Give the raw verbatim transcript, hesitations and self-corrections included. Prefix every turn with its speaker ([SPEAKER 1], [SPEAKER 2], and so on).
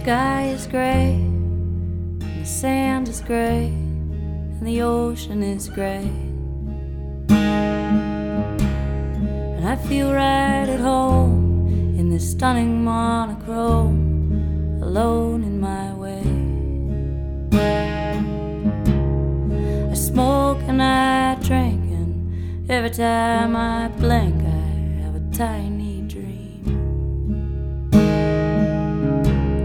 [SPEAKER 1] sky is gray, and the sand is gray, and the ocean is gray. And I feel right at home in this stunning monochrome, alone in my way. I smoke and I drink, and every time I blink I have a tiny